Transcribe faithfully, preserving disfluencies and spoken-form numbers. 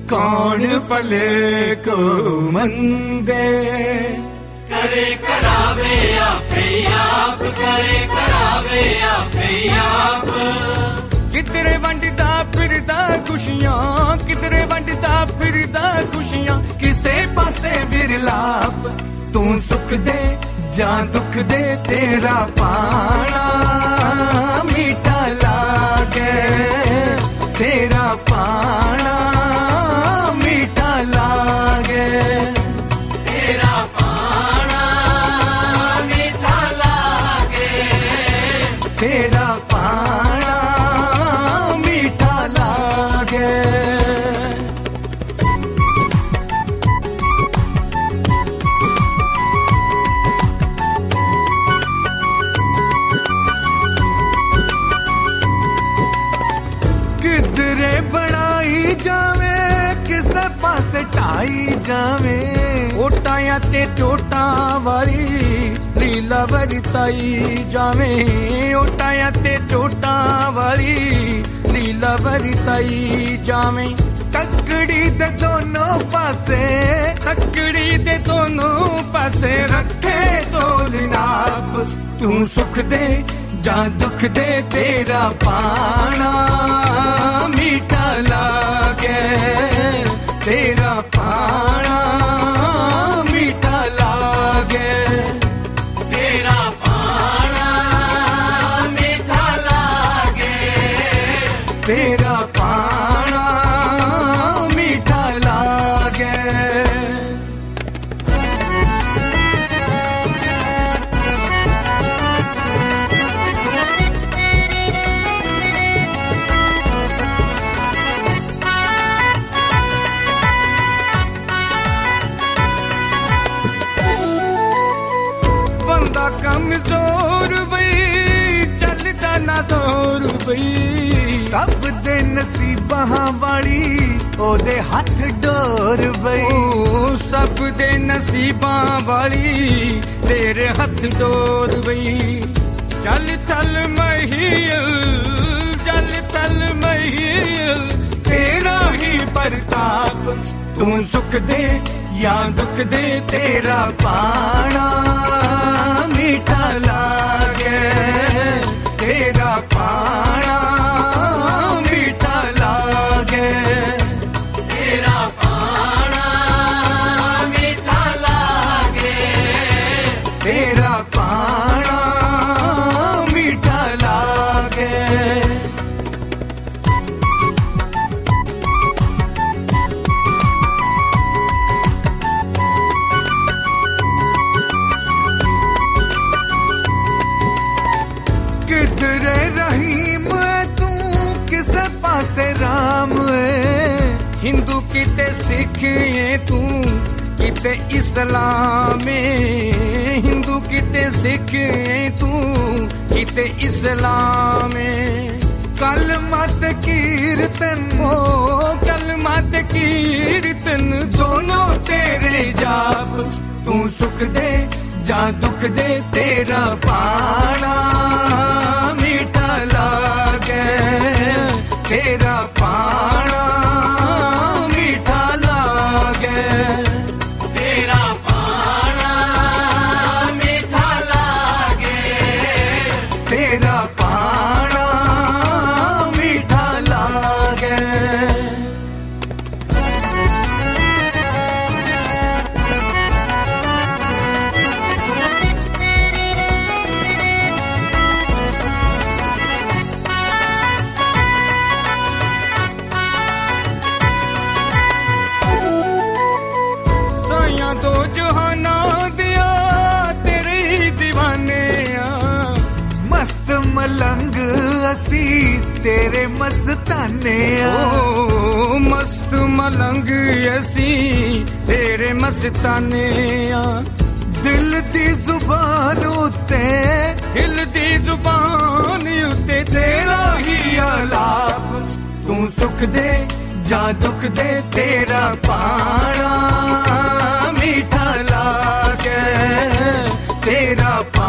कौन पले को मंगे करे करावे आपे आप करे करावे आपे आप किधरे वंडदा फिरदा खुशियां किधरे वंडदा फिरदा खुशियां किसे पासे विरलाप तू सुख दे जा दुख दे तेरा पाना मीठा लागे तेरा पाना मीठा लागे तेरा पाना मीठा लागे तेरा पाना मीठा लागे किधरे बढ़ाई जावे किसे पासे ढाई जावे ओटाया ते चोटा वाली लीला वरिताई जावे ओटाया ते चोटा वाली लीला वरिताई जावे तकड़ी दे दोनों पासे तकड़ी दे दोनों पासे रखे तोल नाप तू सुख दे जा दुख दे तेरा पाना मीठा लागे तेरा पाना मीठा लागे तेरा पाना मीठा लागे तेरा पाना मीठा लागे कमजोर बई चलदा ना दौर बई सब दे नसीबां वाली ओदे हथ डोर बई सब दे नसीबां वाली तेरे हथ डोर बई चल चल महिल चल चल महिल तेरा ही प्रताप तू सुख दे या दुख दे तेरा पाना मीठा लागे तेरा पाना मीठा लागे तेरा पाना मीठा लागे तेरा पाना मीठा लागे किधरे रहीम है तू किसे पासे राम है हिंदू किते सिख है तू किते इस्लाम है हिंदू किते सिख है तू किते इस्लाम है कल मत कीर्तन हो कल मत कीर्तन दोनों तेरे जाप तू सुख दे जा दुख दे तेरा पाना मीठा लागे तेरा पाना मीठा लागे तेरा पाना मीठा लागे तेरा पाना मीठा लागे दो जहाना दिया तेरे दीवाने मस्त मलंग असी तेरे मस्ताने ओ मस्त मलंग असी तेरे मस्ताने दिल दी जुबान उते दिल दी जुबान उते तेरा ही आलाप तू सुख दे जा दुख दे तेरा पाना मीठा लागे तेरा